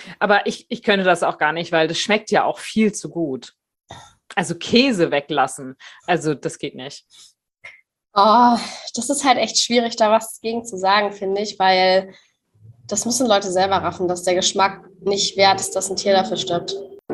Aber ich könnte das auch gar nicht, weil das schmeckt ja auch viel zu gut. Also Käse weglassen, also das geht nicht. Oh, das ist halt echt schwierig, da was gegen zu sagen, finde ich, weil das müssen Leute selber raffen, dass der Geschmack nicht wert ist, dass ein Tier dafür stirbt.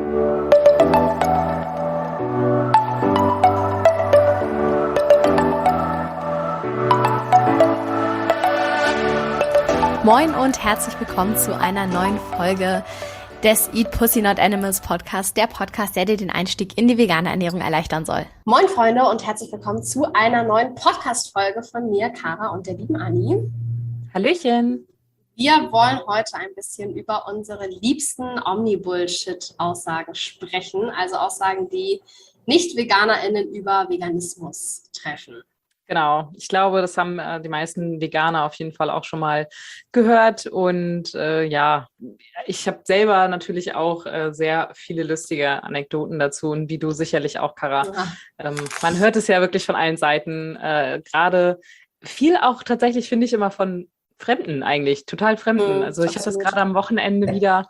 Moin und herzlich willkommen zu einer neuen Folge des Eat Pussy Not Animals Podcast, der Podcast, der dir den Einstieg in die vegane Ernährung erleichtern soll. Moin Freunde und herzlich willkommen zu einer neuen Podcast-Folge von mir, Kara und der lieben Anni. Hallöchen. Wir wollen heute ein bisschen über unsere liebsten Omni-Bullshit-Aussagen sprechen, also Aussagen, die Nicht-VeganerInnen über Veganismus treffen. Genau, ich glaube, das haben die meisten Veganer auf jeden Fall auch schon mal gehört. Und ja, ich habe selber natürlich auch sehr viele lustige Anekdoten dazu und wie du sicherlich auch, Kara. Ja. Man hört es ja wirklich von allen Seiten, gerade viel auch tatsächlich, finde ich, immer von Fremden eigentlich, total Fremden. Also ich hatte das gerade am Wochenende wieder.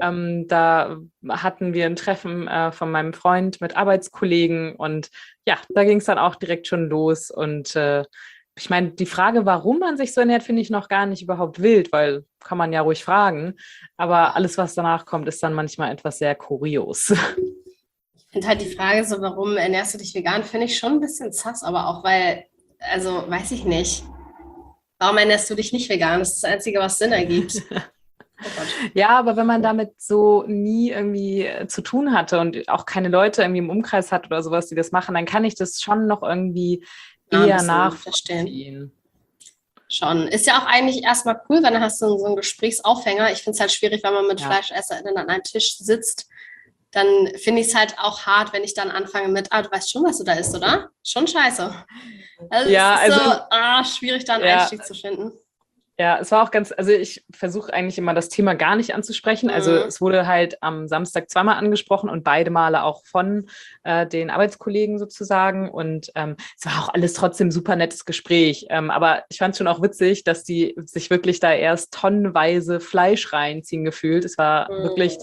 Da hatten wir ein Treffen von meinem Freund mit Arbeitskollegen und ja, da ging es dann auch direkt schon los. Und ich meine, die Frage, warum man sich so ernährt, finde ich noch gar nicht überhaupt wild, weil kann man ja ruhig fragen. Aber alles, was danach kommt, ist dann manchmal etwas sehr kurios. Ich finde halt die Frage so, warum ernährst du dich vegan, finde ich schon ein bisschen sass, aber auch weil, also weiß ich nicht. Warum ernährst du dich nicht vegan? Das ist das Einzige, was Sinn ergibt. Oh Gott. Ja, aber wenn man damit so nie irgendwie zu tun hatte und auch keine Leute irgendwie im Umkreis hat oder sowas, die das machen, dann kann ich das schon noch irgendwie eher nachvollziehen. Schon. Ist ja auch eigentlich erstmal cool, weil dann hast du so einen Gesprächsaufhänger. Ich finde es halt schwierig, wenn man mit FleischesserInnen an einem Tisch sitzt. Dann finde ich es halt auch hart, wenn ich dann anfange mit, du weißt schon, was du da isst, oder? Schon scheiße. Also ja, es ist so schwierig, da einen Einstieg zu finden. Ja, es war auch also ich versuche eigentlich immer das Thema gar nicht anzusprechen. Also es wurde halt am Samstag zweimal angesprochen und beide Male auch von den Arbeitskollegen sozusagen. Und es war auch alles trotzdem super nettes Gespräch. Aber ich fand es schon auch witzig, dass die sich wirklich da erst tonnenweise Fleisch reinziehen gefühlt. Es war wirklich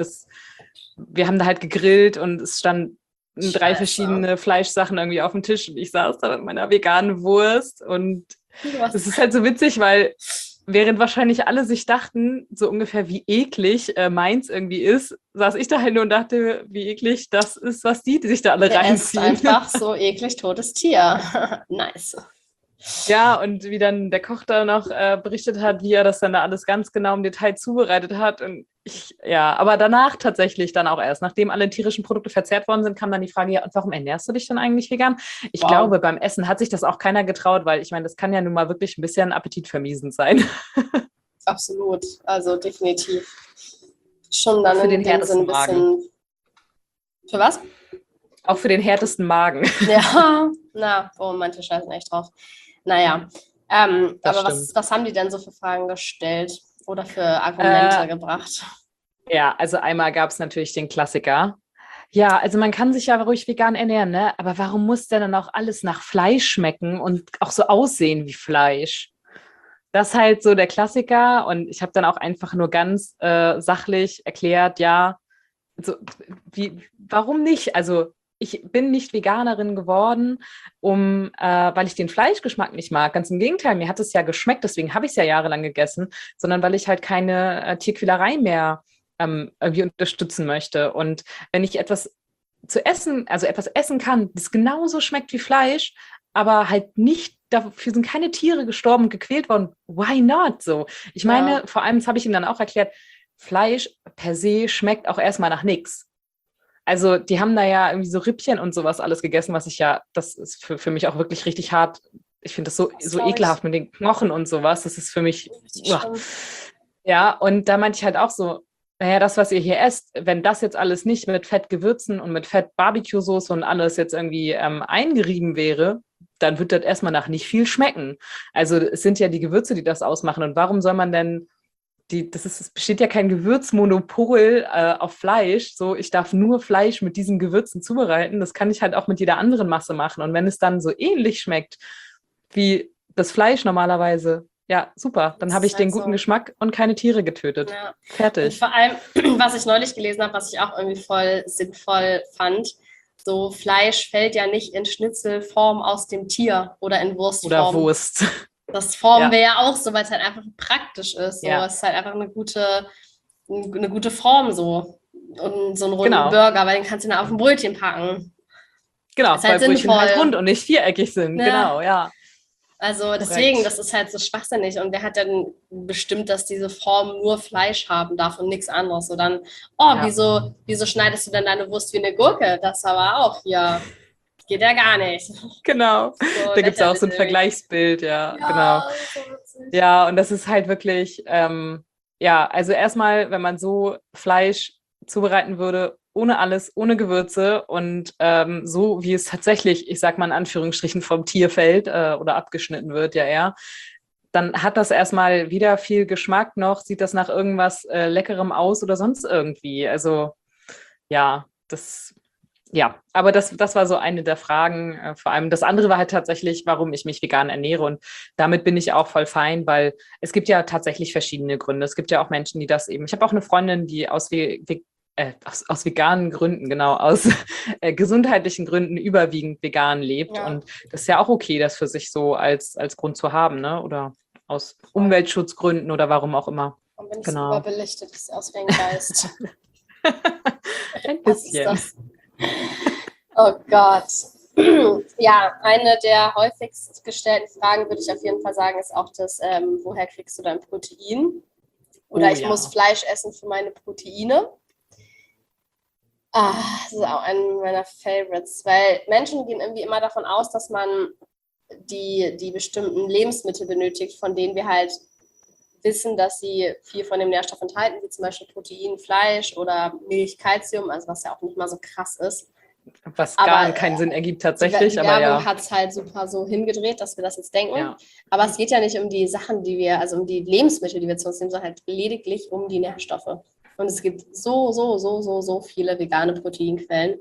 wir haben da halt gegrillt und es standen 3 verschiedene Fleischsachen irgendwie auf dem Tisch und ich saß da mit meiner veganen Wurst und es ist halt so witzig, weil während wahrscheinlich alle sich dachten, so ungefähr wie eklig meins irgendwie ist, saß ich da halt nur und dachte, wie eklig das ist, was die sich da alle reinziehen. Es ist einfach so eklig totes Tier. Nice. Ja, und wie dann der Koch da noch berichtet hat, wie er das dann da alles ganz genau im Detail zubereitet hat. Und aber danach tatsächlich dann auch erst, nachdem alle tierischen Produkte verzehrt worden sind, kam dann die Frage, ja, und warum ernährst du dich dann eigentlich vegan? Ich glaube, beim Essen hat sich das auch keiner getraut, weil ich meine, das kann ja nun mal wirklich ein bisschen appetitvermiesend sein. Absolut, also definitiv. Schon dann für den härtesten Magen. Für was? Auch für den härtesten Magen. Ja, manche scheißen echt drauf. Naja, aber was haben die denn so für Fragen gestellt oder für Argumente gebracht? Ja, also einmal gab es natürlich den Klassiker. Ja, also man kann sich ja ruhig vegan ernähren, ne? Aber warum muss denn dann auch alles nach Fleisch schmecken und auch so aussehen wie Fleisch? Das ist halt so der Klassiker und ich habe dann auch einfach nur ganz sachlich erklärt, ja, so, warum nicht? Also ich bin nicht Veganerin geworden, weil ich den Fleischgeschmack nicht mag. Ganz im Gegenteil, mir hat es ja geschmeckt, deswegen habe ich es ja jahrelang gegessen, sondern weil ich halt keine Tierquälerei mehr irgendwie unterstützen möchte. Und wenn ich etwas essen kann, das genauso schmeckt wie Fleisch, aber halt nicht, dafür sind keine Tiere gestorben und gequält worden, why not? So. Ich meine, vor allem, das habe ich ihm dann auch erklärt, Fleisch per se schmeckt auch erstmal nach nichts. Also die haben da ja irgendwie so Rippchen und sowas alles gegessen, das ist für mich auch wirklich richtig hart. Ich finde das so ekelhaft mit den Knochen und sowas. Das ist für mich, ja, und da meinte ich halt auch so, naja, das, was ihr hier esst, wenn das jetzt alles nicht mit Fettgewürzen und mit Fett-Barbecue-Soße und alles jetzt irgendwie eingerieben wäre, dann wird das erstmal nach nicht viel schmecken. Also es sind ja die Gewürze, die das ausmachen. Und warum soll man denn es besteht ja kein Gewürzmonopol auf Fleisch. So, ich darf nur Fleisch mit diesen Gewürzen zubereiten. Das kann ich halt auch mit jeder anderen Masse machen. Und wenn es dann so ähnlich schmeckt wie das Fleisch normalerweise, Ja, super. Dann habe ich den guten Geschmack und keine Tiere getötet. Ja. Und Fertig. vor allem, was ich neulich gelesen habe, was ich auch irgendwie voll sinnvoll fand, so Fleisch fällt ja nicht in Schnitzelform aus dem Tier oder in Wurstform. Oder Wurst. Das formen Ja. wir ja auch so, weil es halt einfach praktisch ist. So. Ja. Es ist halt einfach eine gute Form so. Und so einen runden Genau. Burger, weil den kannst du dann auf ein Brötchen packen. Genau, Ist halt weil Brötchen halt sinnvoll. rund und nicht viereckig sind. Ja. Genau, ja. Also deswegen, das ist halt so schwachsinnig. Und wer hat denn bestimmt, dass diese Form nur Fleisch haben darf und nichts anderes? So dann, Ja. wieso schneidest du denn deine Wurst wie eine Gurke? Das aber auch hier. Geht ja gar nicht. Genau. So Da gibt es auch so ein lächerlich Vergleichsbild, ja, irgendwie. genau. das ist so witzig. Ja, und das ist halt wirklich, ja, also erstmal, wenn man so Fleisch zubereiten würde, ohne alles, ohne Gewürze und so, wie es tatsächlich, ich sag mal in Anführungsstrichen, vom Tier fällt oder abgeschnitten wird, ja eher, dann hat das erstmal weder viel Geschmack noch sieht das nach irgendwas Leckerem aus oder sonst irgendwie. Also ja, aber das war so eine der Fragen. Vor allem das andere war halt tatsächlich, warum ich mich vegan ernähre. Und damit bin ich auch voll fein, weil es gibt ja tatsächlich verschiedene Gründe. Es gibt ja auch Menschen, die das eben. Ich habe auch eine Freundin, die aus veganen Gründen, genau, aus gesundheitlichen Gründen überwiegend vegan lebt. Ja. Und das ist ja auch okay, das für sich so als Grund zu haben, ne? Oder aus Umweltschutzgründen oder warum auch immer. Und bin ich Genau. so überbelichtet, das ist aus wie ein Geist. Ein Was ist bisschen. das? Oh Gott. Ja, eine der häufigst gestellten Fragen, würde ich auf jeden Fall sagen, ist auch das, woher kriegst du dein Protein? Oder Oh, ich ja. muss Fleisch essen für meine Proteine. Das ist auch einer meiner Favorites, weil Menschen gehen irgendwie immer davon aus, dass man die bestimmten Lebensmittel benötigt, von denen wir halt wissen, dass sie viel von dem Nährstoff enthalten, wie zum Beispiel Protein, Fleisch oder Milch, Calcium, also was ja auch nicht mal so krass ist. Was Aber, gar keinen Sinn ergibt tatsächlich, Die aber Werbung ja. hat es halt super so hingedreht, dass wir das jetzt denken. Ja. Aber es geht ja nicht um die Sachen, also um die Lebensmittel, die wir zu uns nehmen, sondern halt lediglich um die Nährstoffe. Und es gibt so viele vegane Proteinquellen.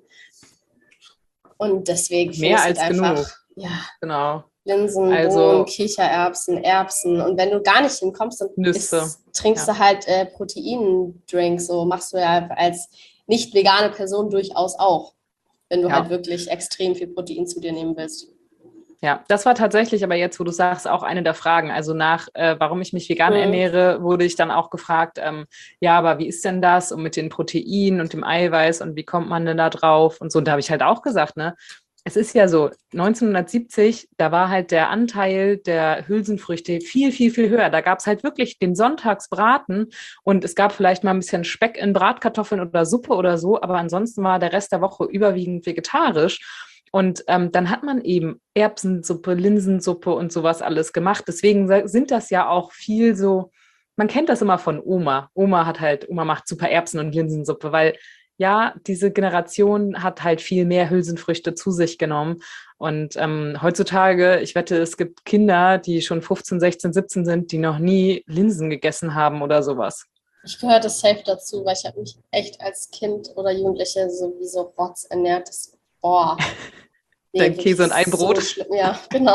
Und deswegen finde Mehr ich als halt einfach, genug. ja, Genau. Linsen, Also- Bohnen, Kichererbsen, Erbsen. Und wenn du gar nicht hinkommst, dann Nüsse. trinkst Ja. du halt Proteindrinks. So machst du ja als nicht vegane Person durchaus auch, wenn du Ja. halt wirklich extrem viel Protein zu dir nehmen willst. Ja, das war tatsächlich aber jetzt, wo du sagst, auch eine der Fragen. Also warum ich mich vegan ernähre, wurde ich dann auch gefragt, ja, aber wie ist denn das und mit den Proteinen und dem Eiweiß und wie kommt man denn da drauf? Und so, und da habe ich halt auch gesagt, ne, es ist ja so, 1970, da war halt der Anteil der Hülsenfrüchte viel, viel, viel höher. Da gab es halt wirklich den Sonntagsbraten und es gab vielleicht mal ein bisschen Speck in Bratkartoffeln oder Suppe oder so, aber ansonsten war der Rest der Woche überwiegend vegetarisch. Und dann hat man eben Erbsensuppe, Linsensuppe und sowas alles gemacht. Deswegen sind das ja auch viel so, man kennt das immer von Oma. Oma macht super Erbsen- und Linsensuppe, weil ja, diese Generation hat halt viel mehr Hülsenfrüchte zu sich genommen. Und heutzutage, ich wette, es gibt Kinder, die schon 15, 16, 17 sind, die noch nie Linsen gegessen haben oder sowas. Ich gehöre das safe dazu, weil ich habe mich echt als Kind oder Jugendliche sowieso Rotz ernährt. Dein Käse und ein Brot. So schlimm. Ja, genau.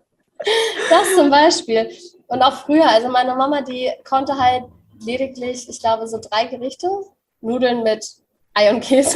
Das zum Beispiel. Und auch früher, also meine Mama, die konnte halt lediglich, ich glaube, so 3 Gerichte. Nudeln mit Ei und Käse.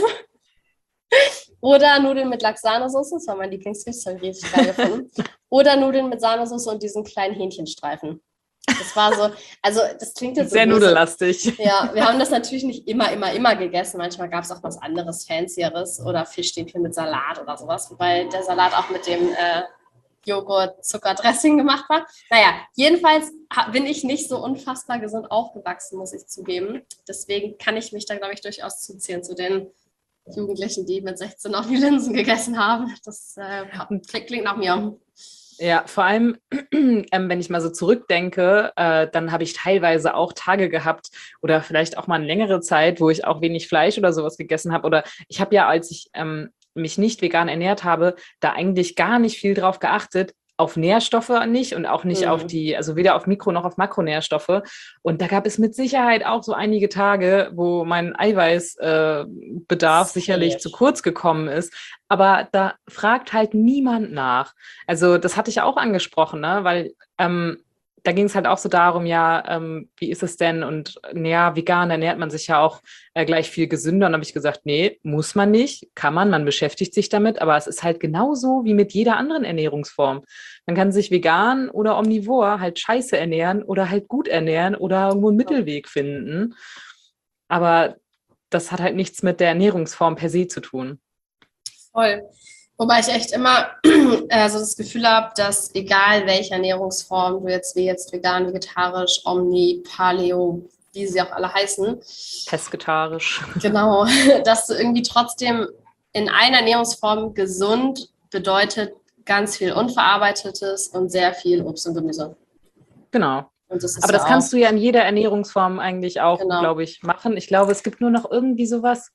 Oder Nudeln mit Lachs-Sahnesoße, das war mein Lieblingsgericht, das habe ich richtig geil gefunden. Oder Nudeln mit Sahnesoße und diesen kleinen Hähnchenstreifen. Das war so, also das klingt jetzt so sehr böse. nudellastig. Ja, wir haben das natürlich nicht immer gegessen. Manchmal gab es auch was anderes, Fancyeres oder Fischstäbchen mit Salat oder sowas, wobei der Salat auch mit dem Joghurt-Zuckerdressing gemacht war. Naja, jedenfalls bin ich nicht so unfassbar gesund aufgewachsen, muss ich zugeben. Deswegen kann ich mich da, glaube ich, durchaus zuzählen zu den Jugendlichen, die mit 16 noch die Linsen gegessen haben. Das klingt nach mir. Ja, vor allem, wenn ich mal so zurückdenke, dann habe ich teilweise auch Tage gehabt oder vielleicht auch mal eine längere Zeit, wo ich auch wenig Fleisch oder sowas gegessen habe. Oder ich habe ja, als ich mich nicht vegan ernährt habe, da eigentlich gar nicht viel drauf geachtet, auf Nährstoffe nicht und auch nicht auf also weder auf Mikro- noch auf Makronährstoffe. Und da gab es mit Sicherheit auch so einige Tage, wo mein Eiweißbedarf sicherlich zu kurz gekommen ist. Aber da fragt halt niemand nach. Also das hatte ich auch angesprochen, ne? Weil da ging es halt auch so darum, ja, wie ist es denn? Und ja, vegan ernährt man sich ja auch gleich viel gesünder. Und dann habe ich gesagt, nee, muss man nicht, kann man beschäftigt sich damit, aber es ist halt genauso wie mit jeder anderen Ernährungsform. Man kann sich vegan oder omnivor halt scheiße ernähren oder halt gut ernähren oder irgendwo einen Mittelweg finden. Aber das hat halt nichts mit der Ernährungsform per se zu tun. Voll. Wobei ich echt immer so das Gefühl habe, dass egal welche Ernährungsform du jetzt vegan, vegetarisch, Omni, Paleo, wie sie auch alle heißen. Pesketarisch. Genau, dass du irgendwie trotzdem in einer Ernährungsform gesund bedeutet ganz viel Unverarbeitetes und sehr viel Obst und Gemüse. Genau. Und das ist aber das kannst du ja in jeder Ernährungsform eigentlich auch, Genau. glaube ich, machen. Ich glaube, es gibt nur noch irgendwie sowas,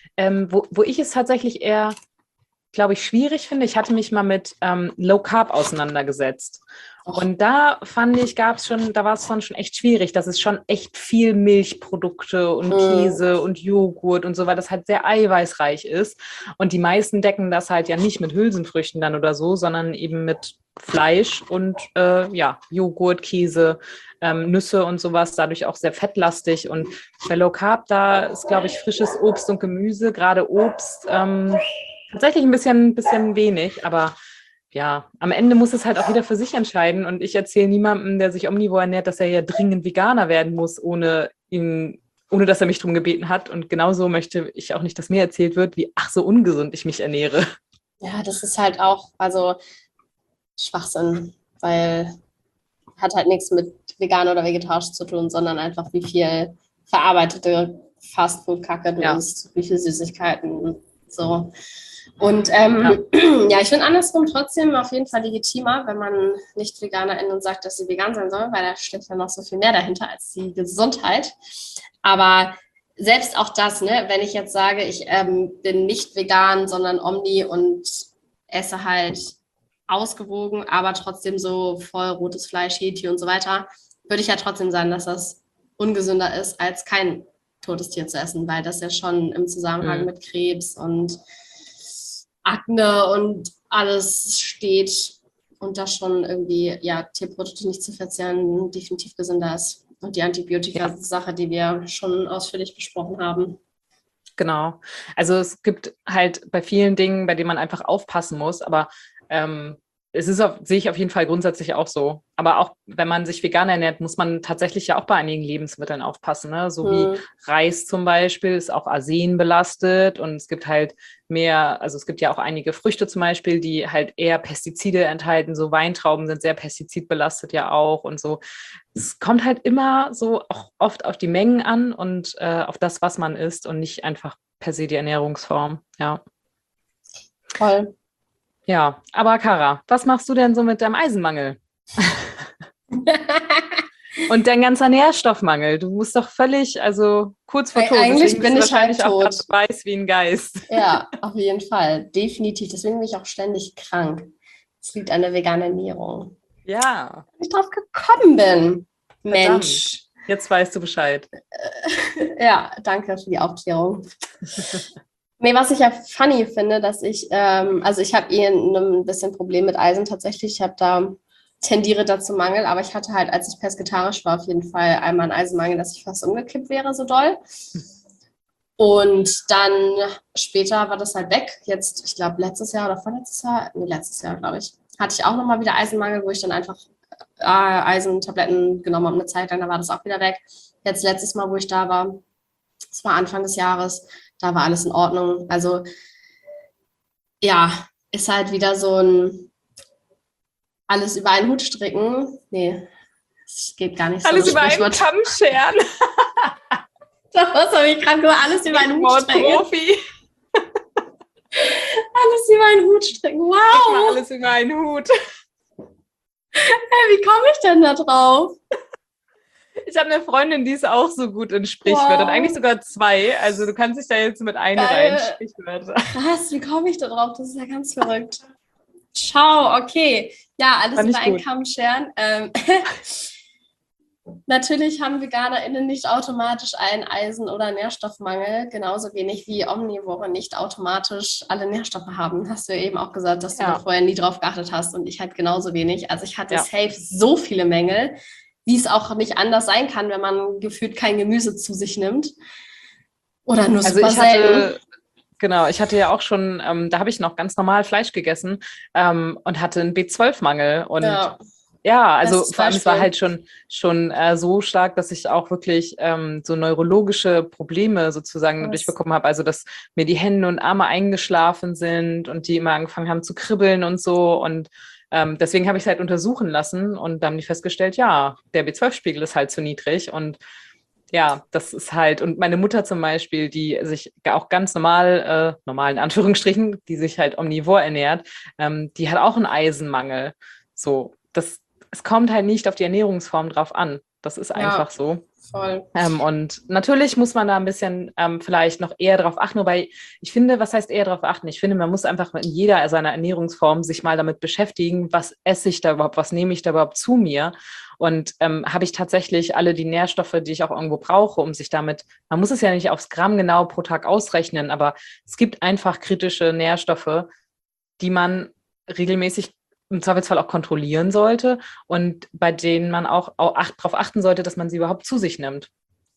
wo ich es tatsächlich eher, glaube ich, schwierig finde. Ich hatte mich mal mit Low Carb auseinandergesetzt. Und da fand ich, da war es schon echt schwierig, dass es schon echt viel Milchprodukte und Käse und Joghurt und so, weil das halt sehr eiweißreich ist. Und die meisten decken das halt ja nicht mit Hülsenfrüchten dann oder so, sondern eben mit Fleisch und Joghurt, Käse, Nüsse und sowas, dadurch auch sehr fettlastig. Und bei Low Carb, da ist, glaube ich, frisches Obst und Gemüse, gerade Obst, tatsächlich ein bisschen wenig, aber ja, am Ende muss es halt auch jeder für sich entscheiden. Und ich erzähle niemandem, der sich omnivor ernährt, dass er ja dringend Veganer werden muss, ohne dass er mich drum gebeten hat. Und genauso möchte ich auch nicht, dass mir erzählt wird, wie so ungesund ich mich ernähre. Ja, das ist halt auch, also Schwachsinn, weil hat halt nichts mit vegan oder vegetarisch zu tun, sondern einfach wie viel verarbeitete Fastfood-Kacke du isst, wie viel Süßigkeiten und so. Und ich finde andersrum trotzdem auf jeden Fall legitimer, wenn man nicht VeganerInnen sagt, dass sie vegan sein sollen, weil da steckt ja noch so viel mehr dahinter als die Gesundheit. Aber selbst auch das, ne, wenn ich jetzt sage, ich bin nicht vegan, sondern Omni und esse halt ausgewogen, aber trotzdem so voll rotes Fleisch, Hähnchen und so weiter, würde ich ja trotzdem sagen, dass das ungesünder ist, als kein totes Tier zu essen, weil das ja schon im Zusammenhang mit Krebs und Akne und alles steht und das schon irgendwie, Tierprodukte nicht zu verzehren, definitiv gesünder ist. Und die Antibiotika-Sache, die wir schon ausführlich besprochen haben. Genau. Also es gibt halt bei vielen Dingen, bei denen man einfach aufpassen muss, aber sehe ich auf jeden Fall grundsätzlich auch so. Aber auch wenn man sich vegan ernährt, muss man tatsächlich ja auch bei einigen Lebensmitteln aufpassen. Ne? So wie Reis zum Beispiel ist auch Arsen belastet und es gibt halt es gibt ja auch einige Früchte zum Beispiel, die halt eher Pestizide enthalten. So Weintrauben sind sehr pestizidbelastet ja auch und so. Es kommt halt immer so auch oft auf die Mengen an und auf das, was man isst und nicht einfach per se die Ernährungsform. Ja. Voll. Ja, aber Kara, was machst du denn so mit deinem Eisenmangel? Und dein ganzer Nährstoffmangel? Du musst doch völlig, kurz vor Tod. Eigentlich bin ich halt tot. Auch weiß wie ein Geist. Ja, auf jeden Fall. Definitiv. Deswegen bin ich auch ständig krank. Es liegt an der veganen Ernährung. Ja. Wie ich drauf gekommen bin. Verdammt. Mensch. Jetzt weißt du Bescheid. Ja, danke für die Aufklärung. Nee, was ich ja funny finde, dass ich habe ein bisschen Problem mit Eisen tatsächlich. Ich tendiere da zum Mangel, aber ich hatte halt, als ich pesketarisch war, auf jeden Fall einmal einen Eisenmangel, dass ich fast umgekippt wäre, so doll. Und dann später war das halt weg. Jetzt, ich glaube, letztes Jahr, glaube ich, hatte ich auch nochmal wieder Eisenmangel, wo ich dann einfach Eisentabletten genommen habe eine Zeit lang, da war das auch wieder weg. Jetzt letztes Mal, wo ich da war, das war Anfang des Jahres, da war alles in Ordnung. Also ja, ist halt wieder so ein alles über einen Hut stricken. Nee, das geht gar nicht so. Alles über einen Kamm scheren. Was habe ich gerade gesagt? Alles über einen Hut stricken. Profi. Alles über einen Hut stricken. Wow. Alles über einen Hut. Hey, wie komme ich denn da drauf? Ich habe eine Freundin, die ist auch so gut in Sprichwörtern. Eigentlich sogar zwei. Also du kannst dich da jetzt mit rein Sprichwörter. Was? Wie komme ich da drauf? Das ist ja ganz verrückt. Ciao, okay. Ja, alles über einen Kamm scheren. Natürlich haben VeganerInnen nicht automatisch einen Eisen- oder Nährstoffmangel, genauso wenig wie Omnivore nicht automatisch alle Nährstoffe haben. Hast du ja eben auch gesagt, dass du da vorher nie drauf geachtet hast und ich halt genauso wenig. Also ich hatte safe so viele Mängel, wie es auch nicht anders sein kann, wenn man gefühlt kein Gemüse zu sich nimmt. Oder nur super selten. Genau, ich hatte ja auch schon, da habe ich noch ganz normal Fleisch gegessen und hatte einen B12-Mangel. Und also vor allem, es war halt schon so stark, dass ich auch wirklich so neurologische Probleme sozusagen durchbekommen habe. Also, dass mir die Hände und Arme eingeschlafen sind und die immer angefangen haben zu kribbeln und so. Und deswegen habe ich es halt untersuchen lassen und dann haben die festgestellt, ja, der B12-Spiegel ist halt zu niedrig. Und ja, das ist halt, und meine Mutter zum Beispiel, die sich auch ganz normal in Anführungsstrichen, die sich halt omnivor ernährt, die hat auch einen Eisenmangel. So, es kommt halt nicht auf die Ernährungsform drauf an. Das ist einfach so. Voll. Und natürlich muss man da ein bisschen vielleicht noch eher drauf achten, wobei ich finde, was heißt eher drauf achten? Ich finde, man muss einfach in jeder seiner Ernährungsform sich mal damit beschäftigen, was esse ich da überhaupt, was nehme ich da überhaupt zu mir? Und habe ich tatsächlich alle die Nährstoffe, die ich auch irgendwo brauche, um sich damit, man muss es ja nicht aufs Gramm genau pro Tag ausrechnen, aber es gibt einfach kritische Nährstoffe, die man regelmäßig im Zweifelsfall auch kontrollieren sollte und bei denen man auch darauf achten sollte, dass man sie überhaupt zu sich nimmt.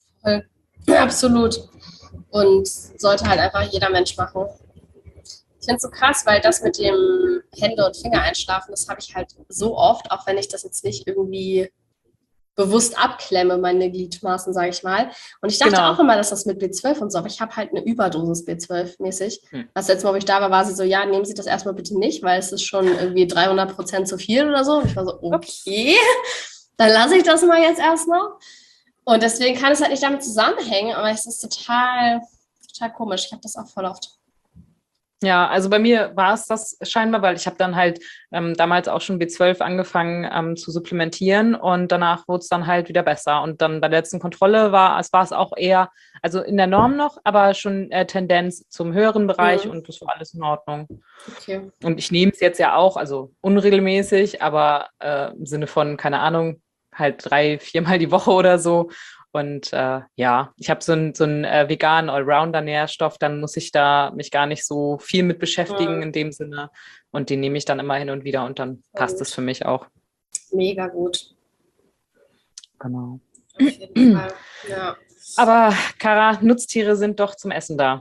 Absolut. Und sollte halt einfach jeder Mensch machen. Ich finde es so krass, weil das mit dem Hände- und Finger einschlafen, das habe ich halt so oft, auch wenn ich das jetzt nicht irgendwie bewusst abklemme, meine Gliedmaßen, sage ich mal. Und ich dachte auch immer, dass das mit B12 und so, aber ich habe halt eine Überdosis B12-mäßig. Das letzte Mal, wo ich da war sie so, ja, nehmen Sie das erstmal bitte nicht, weil es ist schon irgendwie 300% zu viel oder so. Und ich war so, okay, dann lasse ich das mal jetzt erstmal. Und deswegen kann es halt nicht damit zusammenhängen, aber es ist total komisch. Ich habe das auch voll oft. Ja, also bei mir war es das scheinbar, weil ich habe dann halt damals auch schon B12 angefangen zu supplementieren und danach wurde es dann halt wieder besser. Und dann bei der letzten Kontrolle war es auch eher, also in der Norm noch, aber schon Tendenz zum höheren Bereich und das war alles in Ordnung. Okay. Und ich nehme es jetzt ja auch, also unregelmäßig, aber im Sinne von, keine Ahnung, halt 3-4 Mal die Woche oder so. Und ich habe so einen veganen Allrounder-Nährstoff, dann muss ich da mich gar nicht so viel mit beschäftigen in dem Sinne. Und den nehme ich dann immer hin und wieder und dann passt es für mich auch. Mega gut. Genau. Auf jeden Fall. Ja. Aber Cara, Nutztiere sind doch zum Essen da.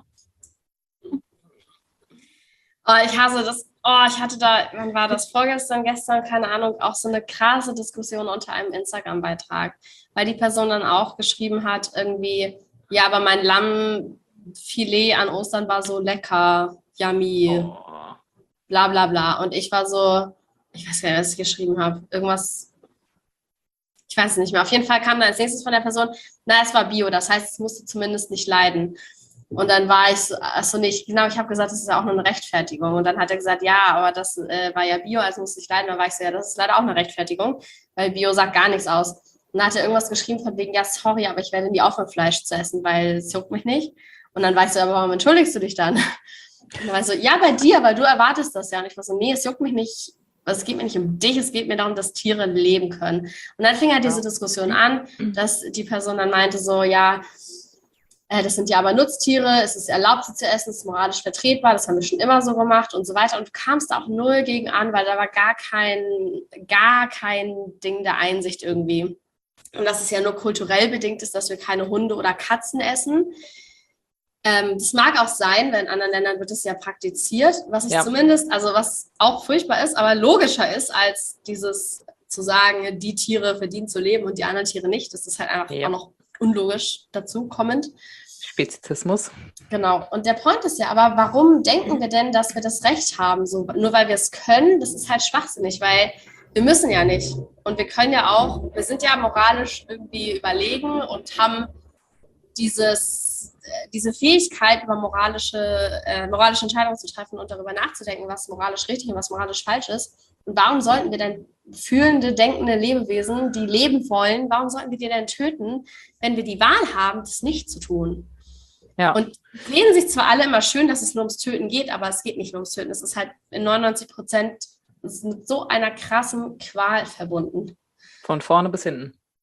Oh, ich hasse das. Oh, ich hatte da, wann war das? Vorgestern, gestern, keine Ahnung, auch so eine krasse Diskussion unter einem Instagram-Beitrag, weil die Person dann auch geschrieben hat, irgendwie, ja, aber mein Lammfilet an Ostern war so lecker, yummy, bla bla bla. Und ich war so, ich weiß gar nicht, was ich geschrieben habe. Irgendwas, ich weiß es nicht mehr. Auf jeden Fall kam dann als nächstes von der Person, na, es war Bio, das heißt, es musste zumindest nicht leiden. Und dann war ich so, achso, nicht, genau, ich habe gesagt, das ist ja auch nur eine Rechtfertigung. Und dann hat er gesagt, ja, aber das war ja Bio, also musste ich leiden. Dann war ich so, ja, das ist leider auch eine Rechtfertigung, weil Bio sagt gar nichts aus. Und dann hat er irgendwas geschrieben von wegen, ja, sorry, aber ich werde nie aufhören, Fleisch zu essen, weil es juckt mich nicht. Und dann war ich so, aber warum entschuldigst du dich dann? Und dann war ich so, ja, bei dir, weil du erwartest das ja. Und ich war so, nee, es juckt mich nicht. Es geht mir nicht um dich, es geht mir darum, dass Tiere leben können. Und dann fing halt diese Diskussion an, dass die Person dann meinte so, ja, das sind ja aber Nutztiere, es ist erlaubt, sie zu essen, es ist moralisch vertretbar, das haben wir schon immer so gemacht und so weiter. Und du kamst da auch null gegen an, weil da war gar kein Ding der Einsicht irgendwie. Und dass es ja nur kulturell bedingt ist, dass wir keine Hunde oder Katzen essen. Das mag auch sein, weil in anderen Ländern wird es ja praktiziert, was ich zumindest, also was auch furchtbar ist, aber logischer ist, als dieses zu sagen, die Tiere verdienen zu leben und die anderen Tiere nicht. Das ist halt einfach auch noch unlogisch dazu kommend. Spezizismus. Genau. Und der Point ist ja, aber warum denken wir denn, dass wir das Recht haben? So, nur weil wir es können, das ist halt schwachsinnig, weil wir müssen ja nicht. Und wir können ja auch, wir sind ja moralisch irgendwie überlegen und haben diese Fähigkeit, über moralische Entscheidungen zu treffen und darüber nachzudenken, was moralisch richtig und was moralisch falsch ist. Und warum sollten wir denn fühlende, denkende Lebewesen, die leben wollen, warum sollten wir die denn töten, wenn wir die Wahl haben, das nicht zu tun? Ja. Und reden sich zwar alle immer schön, dass es nur ums Töten geht, aber es geht nicht nur ums Töten. Es ist halt in 99% mit so einer krassen Qual verbunden. Von vorne bis hinten.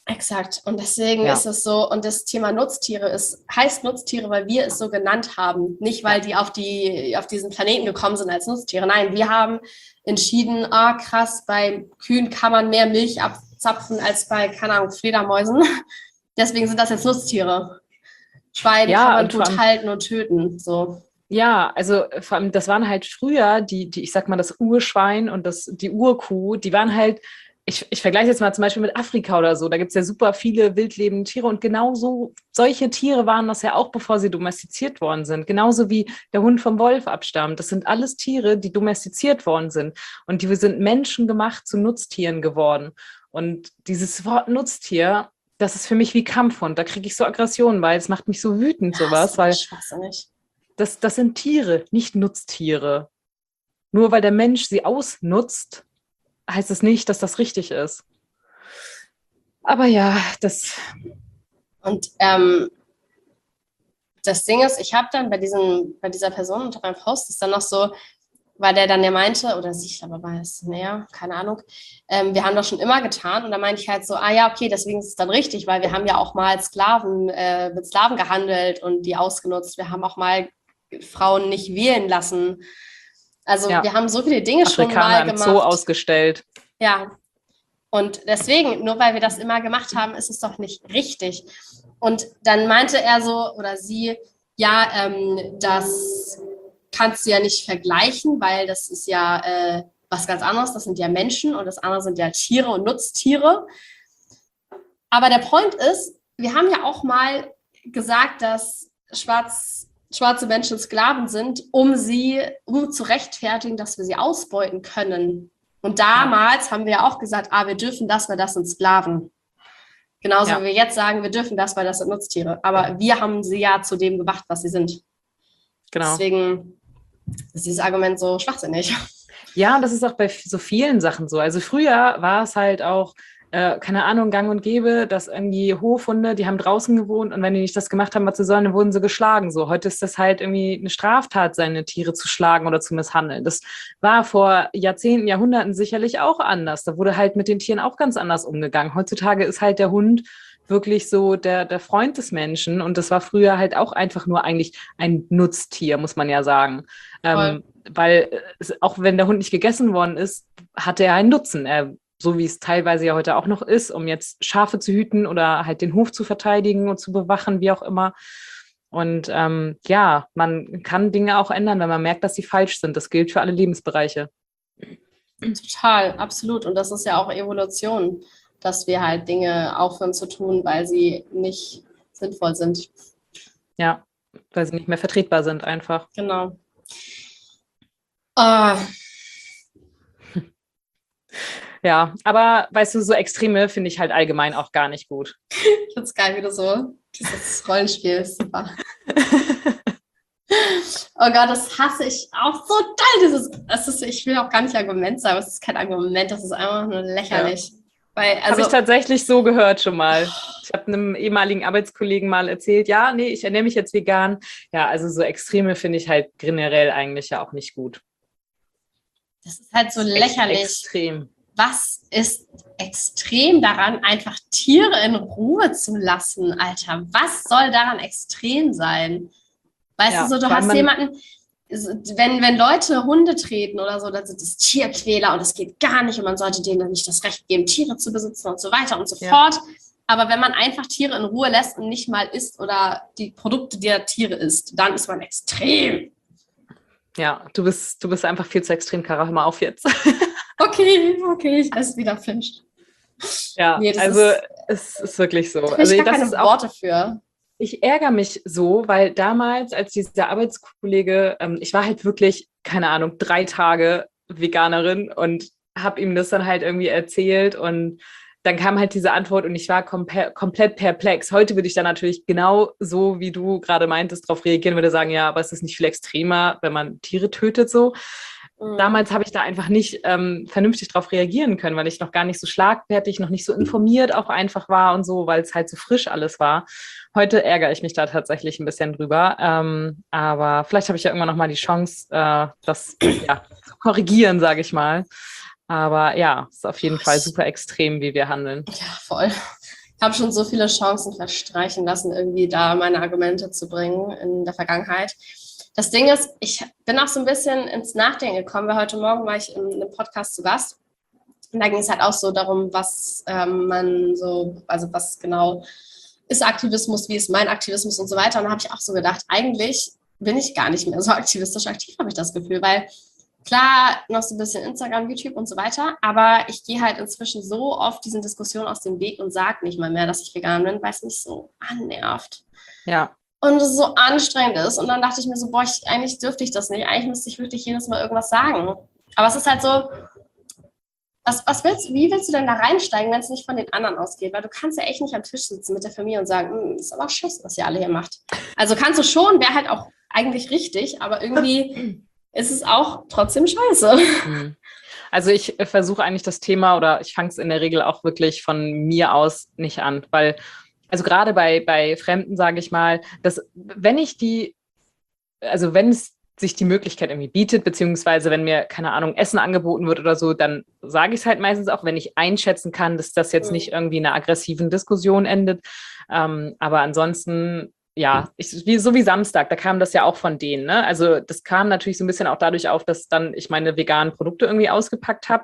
Exakt. Und deswegen Ja. ist es so, und das Thema Nutztiere heißt Nutztiere, weil wir es so genannt haben. Nicht, weil die auf diesen Planeten gekommen sind als Nutztiere. Nein, wir haben entschieden, krass, bei Kühen kann man mehr Milch abzapfen als bei, keine Ahnung, Fledermäusen. Deswegen sind das jetzt Nutztiere. Schweine kann man gut halten und töten. So. Ja, also vor allem, das waren halt früher ich sag mal, das Urschwein und die Urkuh, die waren halt, ich vergleiche jetzt mal zum Beispiel mit Afrika oder so, da gibt es ja super viele wildlebende Tiere und genauso solche Tiere waren das ja auch, bevor sie domestiziert worden sind. Genauso wie der Hund vom Wolf abstammt. Das sind alles Tiere, die domestiziert worden sind und die sind menschengemacht zu Nutztieren geworden. Und dieses Wort Nutztier, das ist für mich wie Kampfhund. Da kriege ich so Aggressionen bei. Es macht mich so wütend, sowas, weil das sind Tiere, nicht Nutztiere. Nur weil der Mensch sie ausnutzt, heißt es nicht, dass das richtig ist. Aber ja, Und das Ding ist, ich habe dann bei dieser Person unter meinem Post ist dann noch so, weil der dann ja meinte, oder sie, ich glaube, war es näher, keine Ahnung, wir haben das schon immer getan. Und da meinte ich halt so, ja, okay, deswegen ist es dann richtig, weil wir haben ja auch mal mit Sklaven gehandelt und die ausgenutzt. Wir haben auch mal Frauen nicht wählen lassen. Also wir haben so viele Dinge schon mal gemacht. Zoo ausgestellt. Ja, und deswegen, nur weil wir das immer gemacht haben, ist es doch nicht richtig. Und dann meinte er so, oder sie, ja, das kannst du ja nicht vergleichen, weil das ist ja was ganz anderes. Das sind ja Menschen und das andere sind ja Tiere und Nutztiere. Aber der Point ist, wir haben ja auch mal gesagt, dass schwarze Menschen Sklaven sind, um zu rechtfertigen, dass wir sie ausbeuten können. Und damals haben wir ja auch gesagt, wir dürfen das, weil das sind Sklaven. Genauso wie wir jetzt sagen, wir dürfen das, weil das sind Nutztiere. Aber wir haben sie ja zu dem gemacht, was sie sind. Genau. Deswegen ist dieses Argument so schwachsinnig. Ja, das ist auch bei so vielen Sachen so. Also früher war es halt auch, keine Ahnung, gang und gäbe, dass irgendwie Hofhunde, die haben draußen gewohnt und wenn die nicht das gemacht haben, was sie sollen, dann wurden sie geschlagen. So, heute ist das halt irgendwie eine Straftat, seine Tiere zu schlagen oder zu misshandeln. Das war vor Jahrzehnten, Jahrhunderten sicherlich auch anders. Da wurde halt mit den Tieren auch ganz anders umgegangen. Heutzutage ist halt der Hund wirklich so der Freund des Menschen und das war früher halt auch einfach nur eigentlich ein Nutztier, muss man ja sagen. Weil auch wenn der Hund nicht gegessen worden ist, hatte er einen Nutzen. So wie es teilweise ja heute auch noch ist, um jetzt Schafe zu hüten oder halt den Hof zu verteidigen und zu bewachen, wie auch immer. Und man kann Dinge auch ändern, wenn man merkt, dass sie falsch sind. Das gilt für alle Lebensbereiche. Total, absolut. Und das ist ja auch Evolution, dass wir halt Dinge aufhören zu tun, weil sie nicht sinnvoll sind. Ja, weil sie nicht mehr vertretbar sind einfach. Genau. Ja, aber weißt du, so Extreme finde ich halt allgemein auch gar nicht gut. Ich finde es geil, wie du so dieses Rollenspiel ist super. Oh Gott, das hasse ich auch so doll. Ich will auch gar nicht Argument sagen, aber es ist kein Argument, das ist einfach nur lächerlich. Ja. Habe ich tatsächlich so gehört schon mal. Ich habe einem ehemaligen Arbeitskollegen mal erzählt, ich ernähre mich jetzt vegan. Ja, also so Extreme finde ich halt generell eigentlich ja auch nicht gut. Das ist halt so lächerlich. Extrem. Was ist extrem daran, einfach Tiere in Ruhe zu lassen, Alter? Was soll daran extrem sein? Weißt du, so, du hast jemanden, wenn Leute Hunde treten oder so, dann sind es Tierquäler und es geht gar nicht und man sollte denen dann nicht das Recht geben, Tiere zu besitzen und so weiter und so fort. Aber wenn man einfach Tiere in Ruhe lässt und nicht mal isst oder die Produkte der Tiere isst, dann ist man extrem. Ja, du bist einfach viel zu extrem, Kara, hör mal auf jetzt. Okay, ich esse wieder Fisch. Ja, es ist wirklich so. Ich habe keine Worte für. Ich ärgere mich so, weil damals, als dieser Arbeitskollege, ich war halt wirklich, keine Ahnung, 3 Tage Veganerin und habe ihm das dann halt irgendwie erzählt und dann kam halt diese Antwort und ich war komplett perplex. Heute würde ich dann natürlich genau so, wie du gerade meintest, darauf reagieren, würde sagen, ja, aber es ist nicht viel extremer, wenn man Tiere tötet so. Damals habe ich da einfach nicht vernünftig darauf reagieren können, weil ich noch gar nicht so schlagfertig, noch nicht so informiert auch einfach war und so, weil es halt so frisch alles war. Heute ärgere ich mich da tatsächlich ein bisschen drüber. Aber vielleicht habe ich ja irgendwann noch mal die Chance, das zu korrigieren, sage ich mal. Aber ja, es ist auf jeden Fall super extrem, wie wir handeln. Ja, voll. habe schon so viele Chancen verstreichen lassen, irgendwie da meine Argumente zu bringen in der Vergangenheit. Das Ding ist, ich bin auch so ein bisschen ins Nachdenken gekommen, weil heute Morgen war ich in einem Podcast zu Gast. Und da ging es halt auch so darum, was was genau ist Aktivismus, wie ist mein Aktivismus und so weiter. Und da habe ich auch so gedacht, eigentlich bin ich gar nicht mehr so aktivistisch aktiv, habe ich das Gefühl, weil klar, noch so ein bisschen Instagram, YouTube und so weiter, aber ich gehe halt inzwischen so oft diesen Diskussionen aus dem Weg und sage nicht mal mehr, dass ich vegan bin, weil es mich so annervt. Ja. Und es so anstrengend ist. Und dann dachte ich mir so, eigentlich dürfte ich das nicht. Eigentlich müsste ich wirklich jedes Mal irgendwas sagen. Aber es ist halt so, wie willst du denn da reinsteigen, wenn es nicht von den anderen ausgeht? Weil du kannst ja echt nicht am Tisch sitzen mit der Familie und sagen, ist aber scheiße, was ihr alle hier macht. Also kannst du schon, wäre halt auch eigentlich richtig, aber irgendwie ist es auch trotzdem scheiße. Also ich versuche eigentlich das Thema oder ich fange es in der Regel auch wirklich von mir aus nicht an, weil, also gerade bei Fremden, sage ich mal, dass wenn es sich die Möglichkeit irgendwie bietet, beziehungsweise wenn mir, keine Ahnung, Essen angeboten wird oder so, dann sage ich es halt meistens auch, wenn ich einschätzen kann, dass das jetzt nicht irgendwie in einer aggressiven Diskussion endet. Aber ansonsten, ja, so wie Samstag, da kam das ja auch von denen, ne? Also das kam natürlich so ein bisschen auch dadurch auf, dass dann ich meine veganen Produkte irgendwie ausgepackt habe.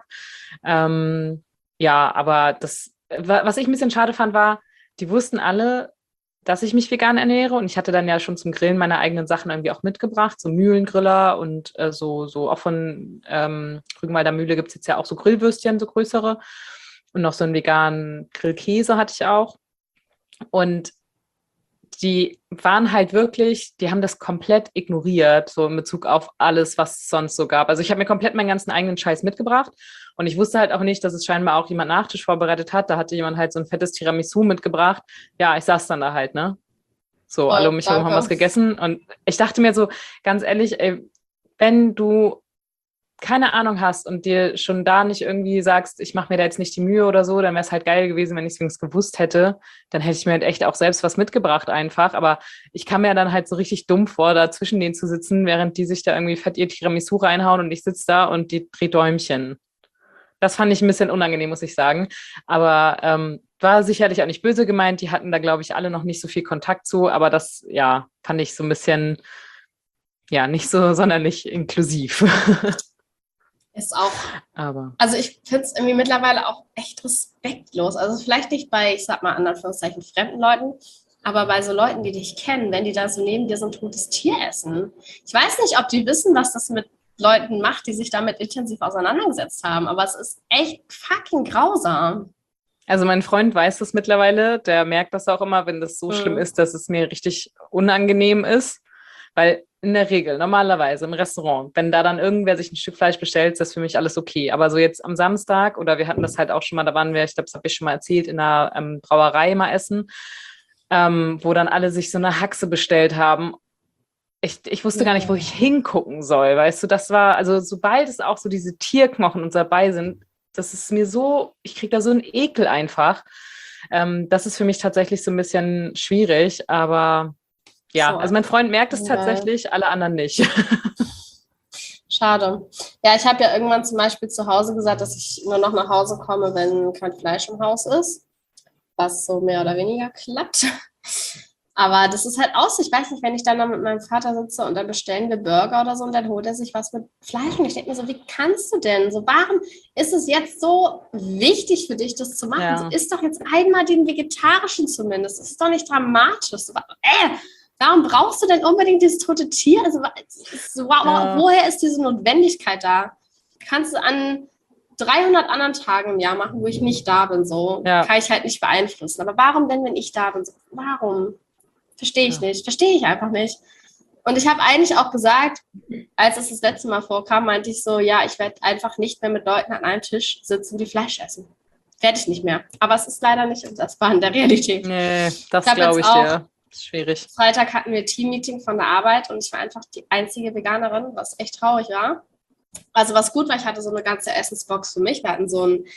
Ja, aber was ich ein bisschen schade fand, war, die wussten alle, dass ich mich vegan ernähre und ich hatte dann ja schon zum Grillen meine eigenen Sachen irgendwie auch mitgebracht, so Mühlengriller und so auch von Rügenwalder Mühle gibt es jetzt ja auch so Grillwürstchen, so größere und noch so einen veganen Grillkäse hatte ich auch und die waren halt wirklich, die haben das komplett ignoriert, so in Bezug auf alles, was es sonst so gab. Also ich habe mir komplett meinen ganzen eigenen Scheiß mitgebracht und ich wusste halt auch nicht, dass es scheinbar auch jemand Nachtisch vorbereitet hat. Da hatte jemand halt so ein fettes Tiramisu mitgebracht. Ja, ich saß dann da halt, ne? So, alle um mich herum haben was gegessen und ich dachte mir so, ganz ehrlich, ey, wenn du keine Ahnung hast und dir schon da nicht irgendwie sagst, ich mache mir da jetzt nicht die Mühe oder so, dann wäre es halt geil gewesen, wenn ich es wenigstens gewusst hätte. Dann hätte ich mir halt echt auch selbst was mitgebracht einfach. Aber ich kam mir dann halt so richtig dumm vor, da zwischen denen zu sitzen, während die sich da irgendwie fett ihr Tiramisu reinhauen und ich sitze da und die dreht Däumchen. Das fand ich ein bisschen unangenehm, muss ich sagen. Aber war sicherlich auch nicht böse gemeint. Die hatten da, glaube ich, alle noch nicht so viel Kontakt zu. Aber das, ja, fand ich so ein bisschen, ja, nicht so sonderlich inklusiv. Ist auch, aber also ich finde es irgendwie mittlerweile auch echt respektlos. Also vielleicht nicht bei, ich sag mal, in Anführungszeichen fremden Leuten, aber bei so Leuten, die dich kennen, wenn die da so neben dir so ein totes Tier essen. Ich weiß nicht, ob die wissen, was das mit Leuten macht, die sich damit intensiv auseinandergesetzt haben, aber es ist echt fucking grausam. Also mein Freund weiß das mittlerweile, der merkt das auch immer, wenn das so schlimm ist, dass es mir richtig unangenehm ist, weil in der Regel, normalerweise im Restaurant, wenn da dann irgendwer sich ein Stück Fleisch bestellt, ist das für mich alles okay. Aber so jetzt am Samstag, oder wir hatten das halt auch schon mal, da waren wir, ich glaube, das habe ich schon mal erzählt, in einer Brauerei mal essen, wo dann alle sich so eine Haxe bestellt haben. Ich wusste gar nicht, wo ich hingucken soll, weißt du, das war, also sobald es auch so diese Tierknochen und dabei sind, das ist mir so, ich kriege da so einen Ekel einfach. Das ist für mich tatsächlich so ein bisschen schwierig, aber ja, So. also mein Freund merkt es tatsächlich, alle anderen nicht. Schade. Ja, ich habe ja irgendwann zum Beispiel zu Hause gesagt, dass ich nur noch nach Hause komme, wenn kein Fleisch im Haus ist, was so mehr oder weniger klappt. Aber das ist halt auch so, ich weiß nicht, wenn ich dann mit meinem Vater sitze und dann bestellen wir Burger oder so und dann holt er sich was mit Fleisch und ich denke mir so, wie kannst du denn? So, warum ist es jetzt so wichtig für dich, das zu machen? Ja. So, isst doch jetzt einmal den vegetarischen zumindest. Das ist doch nicht dramatisch. So, warum brauchst du denn unbedingt dieses tote Tier? Also, woher ist diese Notwendigkeit da? Kannst du an 300 anderen Tagen im Jahr machen, wo ich nicht da bin, so. Ja. Kann ich halt nicht beeinflussen. Aber warum denn, wenn ich da bin? So, warum? Verstehe ich nicht. Verstehe ich einfach nicht. Und ich habe eigentlich auch gesagt, als es das letzte Mal vorkam, meinte ich so, ja, ich werde einfach nicht mehr mit Leuten an einem Tisch sitzen, die Fleisch essen. Werde ich nicht mehr. Aber es ist leider nicht das war in der Realität. Nee, das glaube ich dir. Schwierig. Freitag hatten wir Team-Meeting von der Arbeit und ich war einfach die einzige Veganerin, was echt traurig war. Also was gut war, ich hatte so eine ganze Essensbox für mich. Wir hatten so ein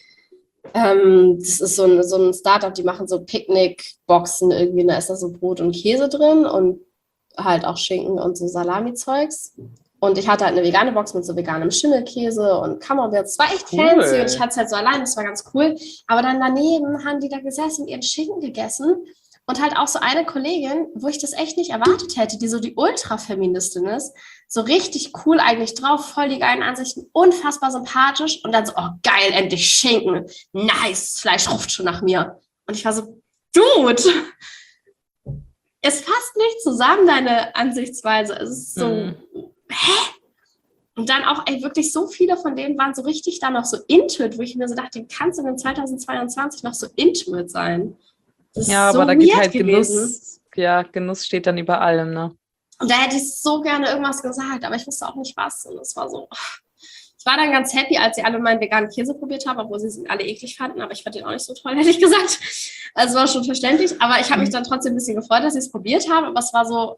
das ist so ein Startup, die machen so Picknickboxen irgendwie, da ist da so Brot und Käse drin und halt auch Schinken und so Salami-Zeugs. Und ich hatte halt eine vegane Box mit so veganem Schimmelkäse und Camembert. Es war echt Cool. fancy und ich hatte es halt so allein, das war ganz cool. Aber dann daneben haben die da gesessen und ihren Schinken gegessen. Und halt auch so eine Kollegin, wo ich das echt nicht erwartet hätte, die so die Ultrafeministin ist, so richtig cool eigentlich drauf, voll die geilen Ansichten, unfassbar sympathisch und dann so, oh geil, endlich Schinken, nice, das Fleisch ruft schon nach mir. Und ich war so, Dude, es passt nicht zusammen, deine Ansichtsweise. Es ist so, hä? Und dann auch, wirklich so viele von denen waren so richtig da noch so into it, wo ich mir so dachte, wie kannst du denn 2022 noch so into it sein? Das Ja, ist so aber da geht weird halt gewesen. Genuss. Ja, Genuss steht dann über allem, ne? Und da hätte ich so gerne irgendwas gesagt, aber ich wusste auch nicht was. Und es war so, ich war dann ganz happy, als sie alle meinen veganen Käse probiert haben, obwohl sie es alle eklig fanden, aber ich fand den auch nicht so toll, hätte ich gesagt. Also war schon verständlich, aber ich habe mich dann trotzdem ein bisschen gefreut, dass sie es probiert haben, aber es war so,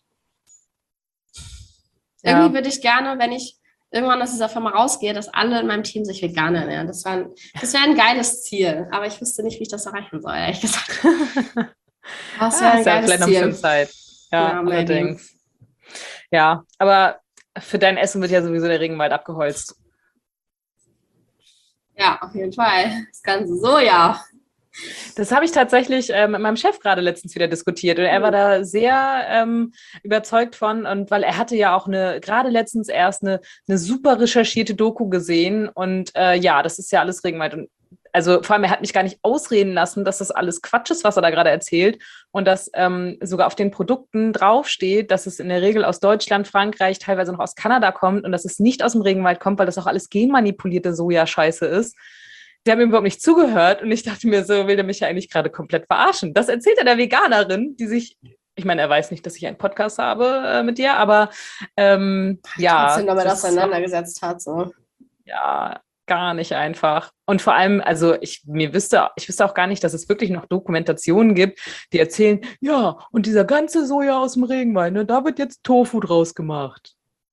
irgendwie würde ich gerne, wenn ich irgendwann aus dieser Firma rausgehe, dass alle in meinem Team sich vegan ernähren. Das wäre ein geiles Ziel, aber ich wusste nicht, wie ich das erreichen soll, ehrlich gesagt. Das wäre ein geiles vielleicht noch ein Ziel. bisschen Zeit. Ja, allerdings. Ja, aber für dein Essen wird ja sowieso der Regenwald abgeholzt. Ja, auf jeden Fall. Das ganze Soja. Das habe ich tatsächlich mit meinem Chef gerade letztens wieder diskutiert und er war da sehr überzeugt von, und weil er hatte ja auch gerade letztens erst eine super recherchierte Doku gesehen und ja, das ist ja alles Regenwald und also vor allem, er hat mich gar nicht ausreden lassen, dass das alles Quatsch ist, was er da gerade erzählt und dass sogar auf den Produkten draufsteht, dass es in der Regel aus Deutschland, Frankreich, teilweise noch aus Kanada kommt und dass es nicht aus dem Regenwald kommt, weil das auch alles genmanipulierte Sojascheiße ist. Die haben ihm überhaupt nicht zugehört und ich dachte mir so, will der mich ja eigentlich gerade komplett verarschen. Das erzählt er der Veganerin, die sich, ich meine, er weiß nicht, dass ich einen Podcast habe mit dir, aber ja. Trotzdem nochmal das auseinandergesetzt hat, so. Ja, gar nicht einfach. Und vor allem, also ich wüsste auch gar nicht, dass es wirklich noch Dokumentationen gibt, die erzählen, ja, und dieser ganze Soja aus dem Regenwald, ne, da wird jetzt Tofu draus gemacht.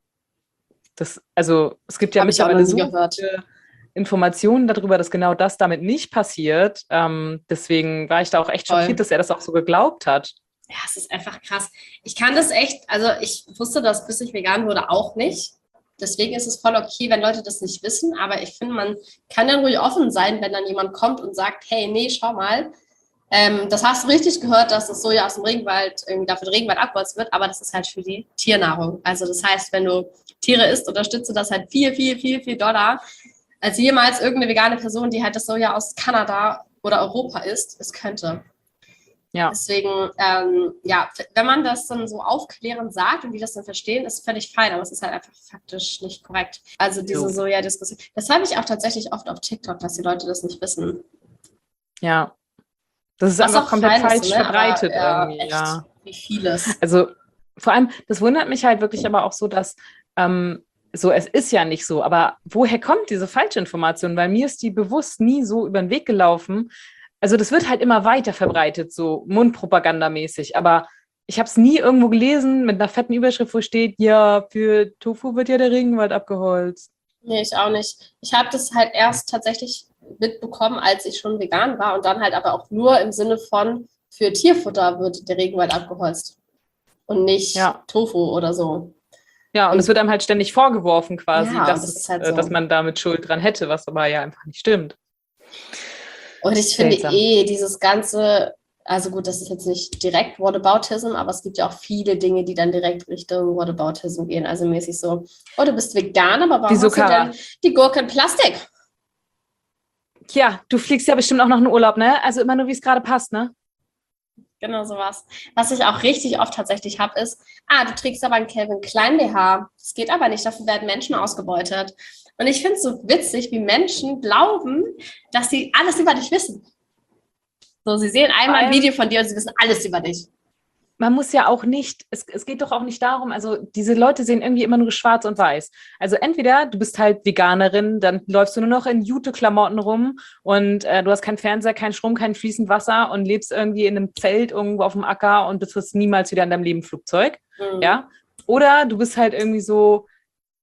Also es gibt ja mittlerweile so viele Informationen darüber, dass genau das damit nicht passiert. Deswegen war ich da auch echt schockiert, dass er das auch so geglaubt hat. Ja, es ist einfach krass. Ich kann das echt, also ich wusste das, bis ich vegan wurde, auch nicht. Deswegen ist es voll okay, wenn Leute das nicht wissen, aber ich finde, man kann dann ruhig offen sein, wenn dann jemand kommt und sagt, hey, nee, schau mal, das hast du richtig gehört, dass das Soja aus dem Regenwald, irgendwie dafür der Regenwald abgeholzt wird, aber das ist halt für die Tiernahrung. Also das heißt, wenn du Tiere isst, unterstützt du das halt viel doller, als jemals irgendeine vegane Person, die halt das Soja aus Kanada oder Europa isst, es könnte. Ja. Deswegen, ja, wenn man das dann so aufklärend sagt und die das dann verstehen, ist völlig fein, aber es ist halt einfach faktisch nicht korrekt. Also diese Soja-Diskussion, das habe ich auch tatsächlich oft auf TikTok, dass die Leute das nicht wissen. Ja, das ist einfach komplett falsch verbreitet irgendwie. Echt, ja, wie vieles. Also vor allem, das wundert mich halt wirklich aber auch so, dass so, es ist ja nicht so, aber woher kommt diese Falschinformation? Weil mir ist die bewusst nie so über den Weg gelaufen. Also das wird halt immer weiter verbreitet, so mundpropagandamäßig, aber ich habe es nie irgendwo gelesen mit einer fetten Überschrift, wo steht, ja, für Tofu wird ja der Regenwald abgeholzt. Nee, ich auch nicht. Ich habe das halt erst tatsächlich mitbekommen, als ich schon vegan war und dann halt aber auch nur im Sinne von, für Tierfutter wird der Regenwald abgeholzt und nicht Tofu oder so. Ja, und es wird einem halt ständig vorgeworfen quasi, das halt so, dass man damit Schuld dran hätte, was aber ja einfach nicht stimmt. Und ich finde dieses ganze, also gut, das ist jetzt nicht direkt Whataboutism, aber es gibt ja auch viele Dinge, die dann direkt Richtung Whataboutism gehen. Also mäßig so, oh, du bist vegan, aber warum hast du denn die Gurke in Plastik? Ja, du fliegst ja bestimmt auch noch in Urlaub, ne? Also immer nur, wie es gerade passt, ne? Genau sowas. Was ich auch richtig oft tatsächlich habe, ist, du trägst aber einen Calvin Klein BH. Das geht aber nicht, dafür werden Menschen ausgebeutet. Und ich finde es so witzig, wie Menschen glauben, dass sie alles über dich wissen. So, sie sehen einmal ein Video von dir und sie wissen alles über dich. Man muss ja auch nicht, es geht doch auch nicht darum, also diese Leute sehen irgendwie immer nur schwarz und weiß. Also entweder du bist halt Veganerin, dann läufst du nur noch in Jute-Klamotten rum und du hast keinen Fernseher, keinen Strom, kein fließend Wasser und lebst irgendwie in einem Zelt irgendwo auf dem Acker und betrittst niemals wieder in deinem Leben Flugzeug. Ja? Oder du bist halt irgendwie so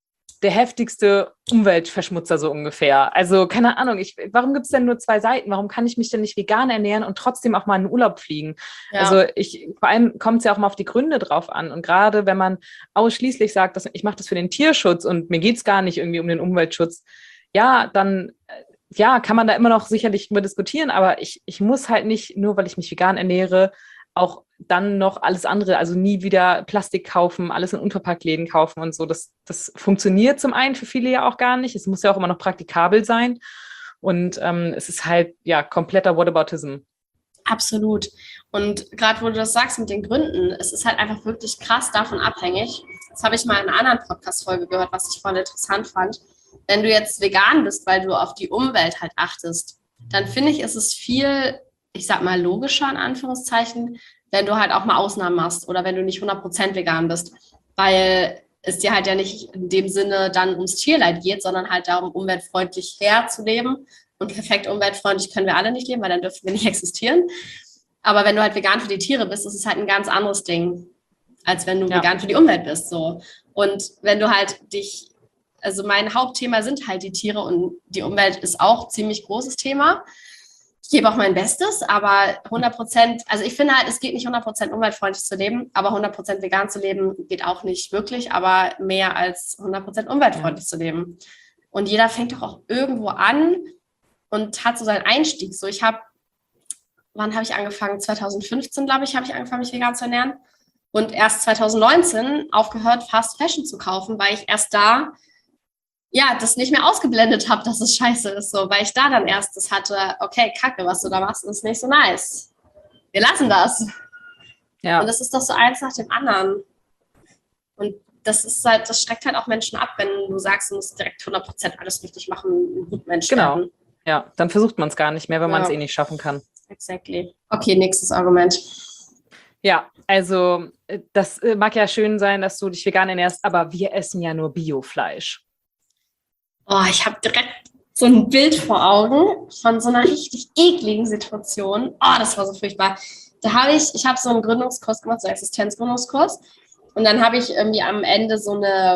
der heftigste Umweltverschmutzer so ungefähr. Also keine Ahnung, warum gibt es denn nur 2 Seiten? Warum kann ich mich denn nicht vegan ernähren und trotzdem auch mal in den Urlaub fliegen? Ja. Also vor allem kommt es ja auch mal auf die Gründe drauf an. Und gerade wenn man ausschließlich sagt, dass ich mache das für den Tierschutz und mir geht es gar nicht irgendwie um den Umweltschutz, ja, dann kann man da immer noch sicherlich über diskutieren, aber ich muss halt nicht, nur weil ich mich vegan ernähre, auch dann noch alles andere, also nie wieder Plastik kaufen, alles in Unverpacktläden kaufen und so. Das funktioniert zum einen für viele ja auch gar nicht. Es muss ja auch immer noch praktikabel sein. Und es ist halt, kompletter Whataboutism. Absolut. Und gerade wo du das sagst mit den Gründen, es ist halt einfach wirklich krass davon abhängig. Das habe ich mal in einer anderen Podcast-Folge gehört, was ich voll interessant fand. Wenn du jetzt vegan bist, weil du auf die Umwelt halt achtest, dann finde ich, ist es viel, ich sag mal, logischer in Anführungszeichen, wenn du halt auch mal Ausnahmen machst oder wenn du nicht 100% vegan bist, weil es dir halt ja nicht in dem Sinne dann ums Tierleid geht, sondern halt darum, umweltfreundlich herzuleben. Und perfekt umweltfreundlich können wir alle nicht leben, weil dann dürfen wir nicht existieren. Aber wenn du halt vegan für die Tiere bist, ist es halt ein ganz anderes Ding, als wenn du vegan für die Umwelt bist. So. Und wenn du halt also mein Hauptthema sind halt die Tiere und die Umwelt ist auch ein ziemlich großes Thema. Ich gebe auch mein Bestes, aber 100%, also ich finde halt, es geht nicht 100% umweltfreundlich zu leben, aber 100% vegan zu leben geht auch nicht wirklich, aber mehr als 100% umweltfreundlich zu leben. Und jeder fängt doch auch irgendwo an und hat so seinen Einstieg. So, wann habe ich angefangen? 2015, glaube ich, habe ich angefangen, mich vegan zu ernähren. Und erst 2019 aufgehört, Fast Fashion zu kaufen, weil ich erst da das nicht mehr ausgeblendet habe, dass es scheiße ist, so, weil ich da dann erst das hatte, okay, Kacke, was du da machst, ist nicht so nice. Wir lassen das. Ja. Und das ist doch so eins nach dem anderen. Und das ist halt, das schreckt halt auch Menschen ab, wenn du sagst, du musst direkt 100% alles richtig machen, ein guter Mensch werden. Ja, dann versucht man es gar nicht mehr, wenn man es nicht schaffen kann. Exactly. Okay, nächstes Argument. Ja, also das mag ja schön sein, dass du dich vegan ernährst, aber wir essen ja nur Biofleisch. Oh, ich habe direkt so ein Bild vor Augen von so einer richtig ekligen Situation. Oh, das war so furchtbar. Ich habe so einen Gründungskurs gemacht, so einen Existenzgründungskurs. Und dann habe ich irgendwie am Ende so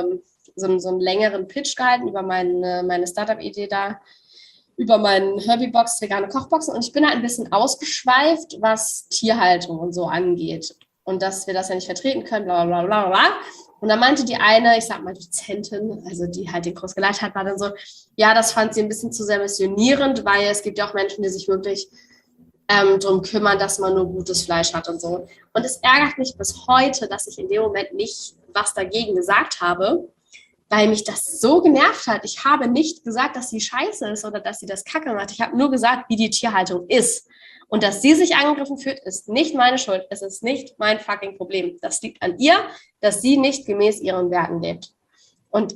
einen längeren Pitch gehalten über meine Startup-Idee da, über meinen Herbie-Box, vegane Kochboxen. Und ich bin halt ein bisschen ausgeschweift, was Tierhaltung und so angeht. Und dass wir das ja nicht vertreten können, bla bla bla bla. Und dann meinte die eine, ich sag mal Dozentin, also die halt den Kurs geleitet hat, war dann so, ja, das fand sie ein bisschen zu sehr missionierend, weil es gibt ja auch Menschen, die sich wirklich darum kümmern, dass man nur gutes Fleisch hat und so. Und es ärgert mich bis heute, dass ich in dem Moment nicht was dagegen gesagt habe, weil mich das so genervt hat. Ich habe nicht gesagt, dass sie scheiße ist oder dass sie das Kacke macht. Ich habe nur gesagt, wie die Tierhaltung ist. Und dass sie sich angegriffen fühlt, ist nicht meine Schuld. Es ist nicht mein fucking Problem. Das liegt an ihr, dass sie nicht gemäß ihren Werten lebt. Und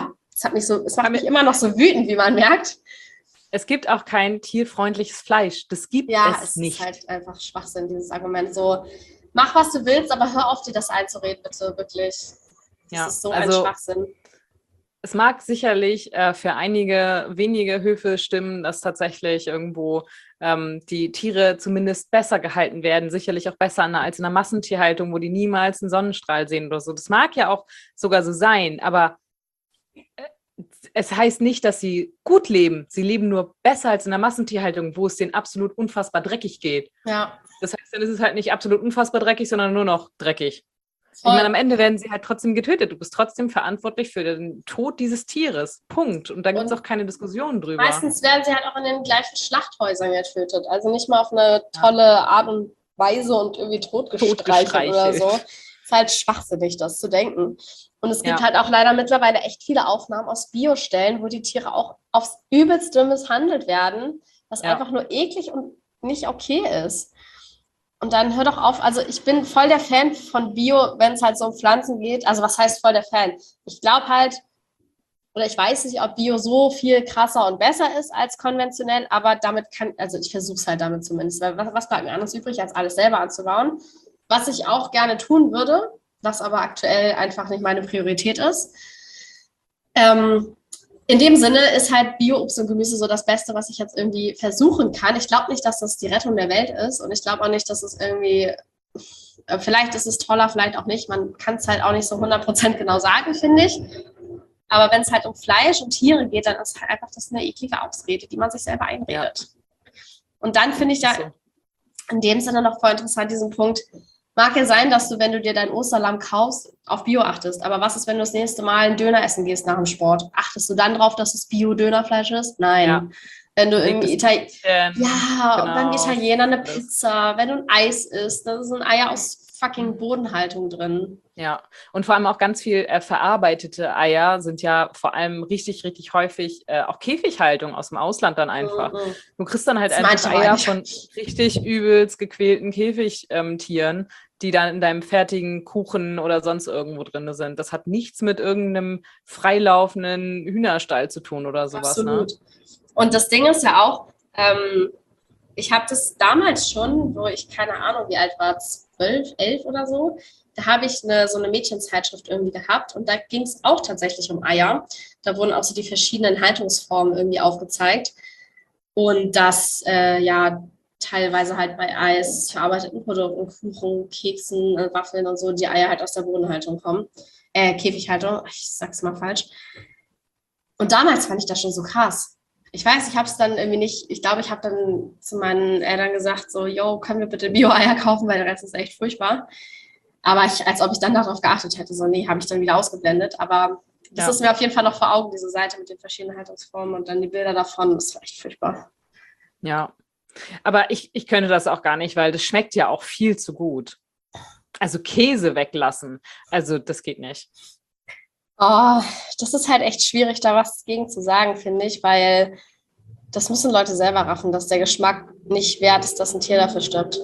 es macht mich immer noch so wütend, wie man merkt. Es gibt auch kein tierfreundliches Fleisch. Das gibt es nicht. Ja, es ist halt einfach Schwachsinn, dieses Argument. So, mach, was du willst, aber hör auf, dir das einzureden, bitte, wirklich. Das ist so ein Schwachsinn. Es mag sicherlich für einige wenige Höfe stimmen, dass tatsächlich irgendwo die Tiere zumindest besser gehalten werden, sicherlich auch besser als in der Massentierhaltung, wo die niemals einen Sonnenstrahl sehen oder so. Das mag ja auch sogar so sein, aber es heißt nicht, dass sie gut leben. Sie leben nur besser als in der Massentierhaltung, wo es denen absolut unfassbar dreckig geht. Ja. Das heißt, dann ist es halt nicht absolut unfassbar dreckig, sondern nur noch dreckig. Voll. Ich meine, am Ende werden sie halt trotzdem getötet. Du bist trotzdem verantwortlich für den Tod dieses Tieres. Punkt. Und da gibt es auch keine Diskussion drüber. Meistens werden sie halt auch in den gleichen Schlachthäusern getötet. Also nicht mal auf eine tolle Art und Weise und irgendwie totgestreichelt oder so. Ist halt schwachsinnig, das zu denken. Und es gibt halt auch leider mittlerweile echt viele Aufnahmen aus Bioställen, wo die Tiere auch aufs Übelste misshandelt werden, was einfach nur eklig und nicht okay ist. Und dann hör doch auf, also ich bin voll der Fan von Bio, wenn es halt so um Pflanzen geht. Also was heißt voll der Fan? Ich glaube halt, oder ich weiß nicht, ob Bio so viel krasser und besser ist als konventionell, aber ich versuche es halt damit zumindest. Weil was bleibt mir anderes übrig, als alles selber anzubauen? Was ich auch gerne tun würde, was aber aktuell einfach nicht meine Priorität ist. In dem Sinne ist halt Bio-Obst und Gemüse so das Beste, was ich jetzt irgendwie versuchen kann. Ich glaube nicht, dass das die Rettung der Welt ist und ich glaube auch nicht, dass es irgendwie, vielleicht ist es toller, vielleicht auch nicht. Man kann es halt auch nicht so 100% genau sagen, finde ich. Aber wenn es halt um Fleisch und Tiere geht, dann ist halt einfach das eine eklige Ausrede, die man sich selber einredet. Und dann finde ich So. in dem Sinne noch voll interessant diesen Punkt. Mag ja sein, dass du, wenn du dir dein Osterlamm kaufst, auf Bio achtest. Aber was ist, wenn du das nächste Mal einen Döner essen gehst nach dem Sport? Achtest du dann drauf, dass es Bio-Dönerfleisch ist? Nein. Ja. Wenn du irgendwie genau. beim Italiener eine Pizza, wenn du ein Eis isst, da sind Eier aus fucking Bodenhaltung drin. Ja, und vor allem auch ganz viel verarbeitete Eier sind ja vor allem richtig, richtig häufig auch Käfighaltung aus dem Ausland dann einfach. Du kriegst dann halt einfach Eier von richtig übelst gequälten Käfigtieren, die dann in deinem fertigen Kuchen oder sonst irgendwo drin sind. Das hat nichts mit irgendeinem freilaufenden Hühnerstall zu tun oder sowas. Absolut. Ne? Und das Ding ist ja auch, ich habe das damals schon, wo ich keine Ahnung, wie alt war, 12, 11 oder so, da habe ich so eine Mädchenzeitschrift irgendwie gehabt und da ging es auch tatsächlich um Eier. Da wurden auch so die verschiedenen Haltungsformen irgendwie aufgezeigt und das teilweise halt bei Eis, verarbeiteten Produkten, Kuchen, Keksen, Waffeln und so, die Eier halt aus der Bodenhaltung kommen. Käfighaltung, ich sag's mal falsch. Und damals fand ich das schon so krass. Ich weiß, ich habe es dann irgendwie nicht, ich glaube, ich habe dann zu meinen Eltern gesagt, so, yo, können wir bitte Bio-Eier kaufen, weil der Rest ist echt furchtbar. Aber als ob ich dann darauf geachtet hätte, so, nee, habe ich dann wieder ausgeblendet. Aber das ist mir auf jeden Fall noch vor Augen, diese Seite mit den verschiedenen Haltungsformen und dann die Bilder davon, das war echt furchtbar. Ja, aber ich könnte das auch gar nicht, weil das schmeckt ja auch viel zu gut. Also Käse weglassen, also das geht nicht. Oh, das ist halt echt schwierig, da was gegen zu sagen, finde ich, weil das müssen Leute selber raffen, dass der Geschmack nicht wert ist, dass ein Tier dafür stirbt.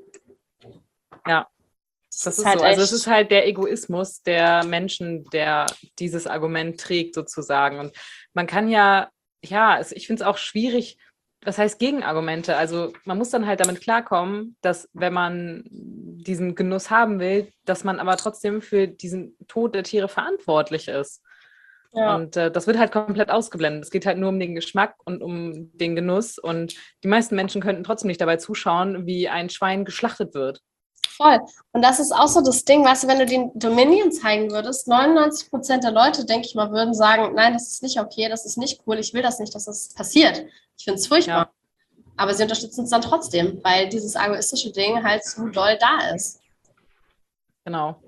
Ja, das ist halt so. Also es ist halt der Egoismus der Menschen, der dieses Argument trägt sozusagen. Und man kann ich finde es auch schwierig, was heißt Gegenargumente? Also man muss dann halt damit klarkommen, dass wenn man diesen Genuss haben will, dass man aber trotzdem für diesen Tod der Tiere verantwortlich ist. Ja. Und das wird halt komplett ausgeblendet. Es geht halt nur um den Geschmack und um den Genuss. Und die meisten Menschen könnten trotzdem nicht dabei zuschauen, wie ein Schwein geschlachtet wird. Voll. Und das ist auch so das Ding, weißt du, wenn du den Dominion zeigen würdest, 99% der Leute, denke ich mal, würden sagen, nein, das ist nicht okay, das ist nicht cool, ich will das nicht, dass das passiert. Ich finde es furchtbar. Ja. Aber sie unterstützen es dann trotzdem, weil dieses egoistische Ding halt so doll da ist. Genau.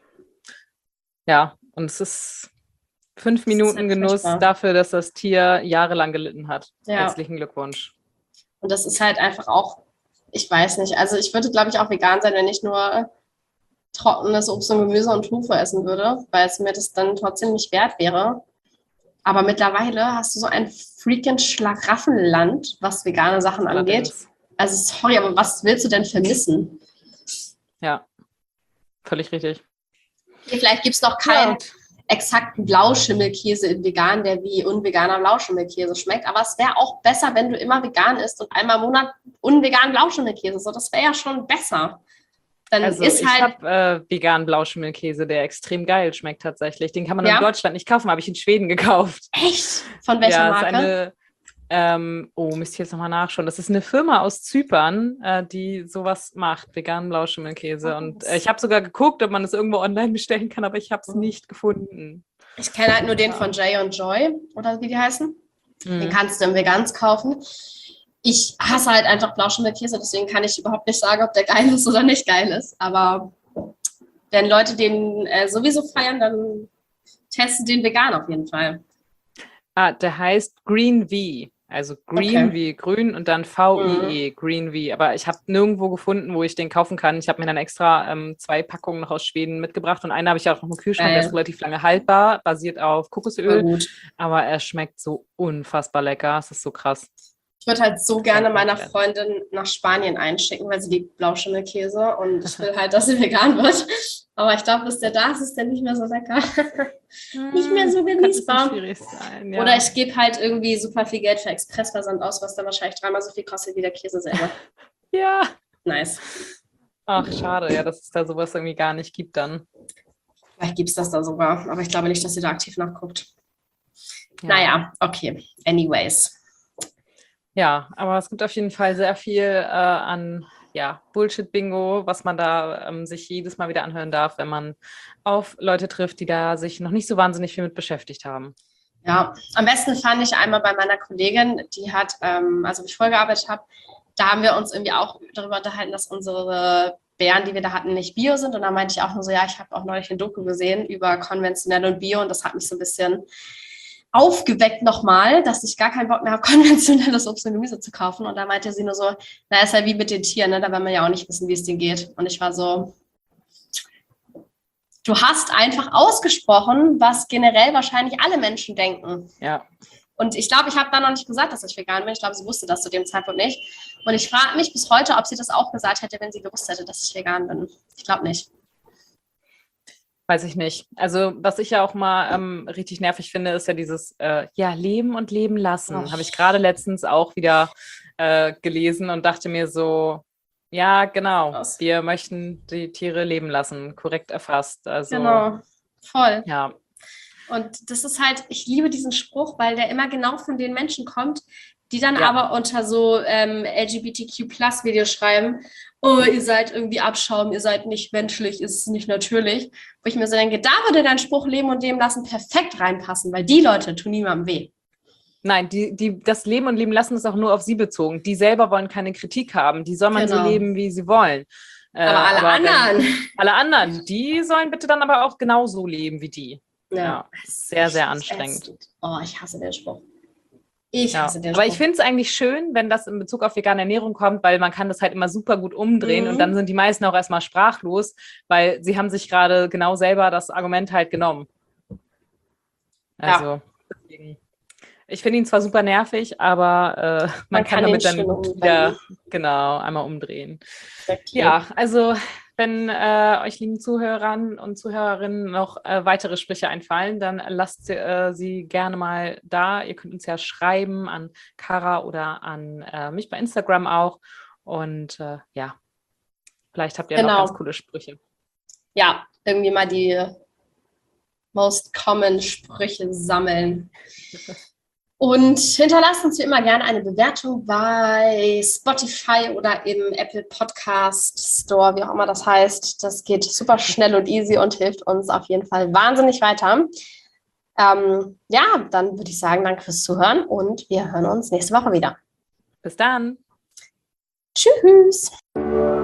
Ja, und es ist 5 Minuten halt Genuss dafür, dass das Tier jahrelang gelitten hat. Ja. Herzlichen Glückwunsch. Und das ist halt einfach auch, ich weiß nicht, also ich würde, glaube ich, auch vegan sein, wenn ich nur trockenes Obst und Gemüse und Tofu essen würde, weil es mir das dann trotzdem nicht wert wäre. Aber mittlerweile hast du so ein freaking Schlaraffenland, was vegane Sachen angeht. Also sorry, aber was willst du denn vermissen? Ja, völlig richtig. Okay, vielleicht gibt es noch keinen exakten Blauschimmelkäse in vegan, der wie unveganer Blauschimmelkäse schmeckt. Aber es wäre auch besser, wenn du immer vegan isst und einmal im Monat unveganen Blauschimmelkäse. So, das wäre ja schon besser. Dann also ist ich habe veganen Blauschimmelkäse, der extrem geil schmeckt tatsächlich. Den kann man in Deutschland nicht kaufen, habe ich in Schweden gekauft. Echt? Von welcher Marke? Müsste ich jetzt nochmal nachschauen. Das ist eine Firma aus Zypern, die sowas macht, veganen Blauschimmelkäse. Und ich habe sogar geguckt, ob man es irgendwo online bestellen kann, aber ich habe es nicht gefunden. Ich kenne halt nur den von Jay und Joy, oder wie die heißen. Den kannst du im Vegans kaufen. Ich hasse halt einfach Blauschimmelkäse, deswegen kann ich überhaupt nicht sagen, ob der geil ist oder nicht geil ist. Aber wenn Leute den sowieso feiern, dann testen den vegan auf jeden Fall. Der heißt Green V. Also Green wie grün und dann V-I-E, Green V. Aber ich habe nirgendwo gefunden, wo ich den kaufen kann. Ich habe mir dann extra 2 Packungen noch aus Schweden mitgebracht und eine habe ich auch noch im Kühlschrank. Der ist relativ lange haltbar, basiert auf Kokosöl. Aber er schmeckt so unfassbar lecker. Es ist so krass. Ich würde halt so gerne meiner Freundin nach Spanien einschicken, weil sie liebt Blauschimmelkäse und ich will halt, dass sie vegan wird. Aber ich glaube, bis der da ist, ist der nicht mehr so lecker. Nicht mehr so genießbar. Schwierig sein, ja. Oder ich gebe halt irgendwie super viel Geld für Expressversand aus, was dann wahrscheinlich 3-mal so viel kostet wie der Käse selber. Ja. Nice. Ach, schade, ja, dass es da sowas irgendwie gar nicht gibt dann. Vielleicht gibt es das da sogar, aber ich glaube nicht, dass sie da aktiv nachguckt. Ja. Naja, okay. Anyways. Ja, aber es gibt auf jeden Fall sehr viel an Bullshit-Bingo, was man da sich jedes Mal wieder anhören darf, wenn man auf Leute trifft, die da sich noch nicht so wahnsinnig viel mit beschäftigt haben. Ja, am besten fand ich einmal bei meiner Kollegin, die hat, also wo ich vorher gearbeitet habe, da haben wir uns irgendwie auch darüber unterhalten, dass unsere Beeren, die wir da hatten, nicht Bio sind. Und da meinte ich auch nur so, ja, ich habe auch neulich ein Doku gesehen über konventionell und Bio und das hat mich so ein bisschen aufgeweckt nochmal, dass ich gar keinen Bock mehr habe, konventionelles Obst und Gemüse zu kaufen. Und da meinte sie nur so, na, ist ja wie mit den Tieren, ne? Da werden wir ja auch nicht wissen, wie es denen geht. Und ich war so, du hast einfach ausgesprochen, was generell wahrscheinlich alle Menschen denken. Ja. Und ich glaube, ich habe da noch nicht gesagt, dass ich vegan bin. Ich glaube, sie wusste das zu dem Zeitpunkt nicht. Und ich frage mich bis heute, ob sie das auch gesagt hätte, wenn sie gewusst hätte, dass ich vegan bin. Ich glaube nicht. Weiß ich nicht. Also was ich ja auch mal richtig nervig finde, ist ja dieses Leben und Leben lassen. Habe ich gerade letztens auch wieder gelesen und dachte mir so, ja, genau, Krass. Wir möchten die Tiere leben lassen, korrekt erfasst. Also, Genau, voll. Ja. Und das ist halt, ich liebe diesen Spruch, weil der immer genau von den Menschen kommt, die dann aber unter so LGBTQ+-Videos schreiben, oh, ihr seid irgendwie Abschaum, ihr seid nicht menschlich, ist nicht natürlich. Wo ich mir so denke, da würde dein Spruch Leben und Leben lassen perfekt reinpassen, weil die Leute tun niemandem weh. Nein, das Leben und Leben lassen ist auch nur auf sie bezogen. Die selber wollen keine Kritik haben. Die soll man so leben, wie sie wollen. Aber alle anderen, die sollen bitte dann aber auch genauso leben wie die. Ja, sehr, sehr anstrengend. Oh, ich hasse den Spruch. Aber ich finde es eigentlich schön, wenn das in Bezug auf vegane Ernährung kommt, weil man kann das halt immer super gut umdrehen und dann sind die meisten auch erstmal sprachlos, weil sie haben sich gerade genau selber das Argument halt genommen. Also, deswegen. Ich finde ihn zwar super nervig, aber man kann damit dann wieder einmal umdrehen. Exactly. Ja, also wenn euch lieben Zuhörern und Zuhörerinnen noch weitere Sprüche einfallen, dann lasst sie gerne mal da. Ihr könnt uns ja schreiben an Kara oder an mich bei Instagram auch. Und vielleicht habt ihr noch ganz coole Sprüche. Ja, irgendwie mal die most common Sprüche sammeln. Und hinterlasst uns wie immer gerne eine Bewertung bei Spotify oder im Apple Podcast Store, wie auch immer das heißt. Das geht super schnell und easy und hilft uns auf jeden Fall wahnsinnig weiter. Dann würde ich sagen, danke fürs Zuhören und wir hören uns nächste Woche wieder. Bis dann. Tschüss.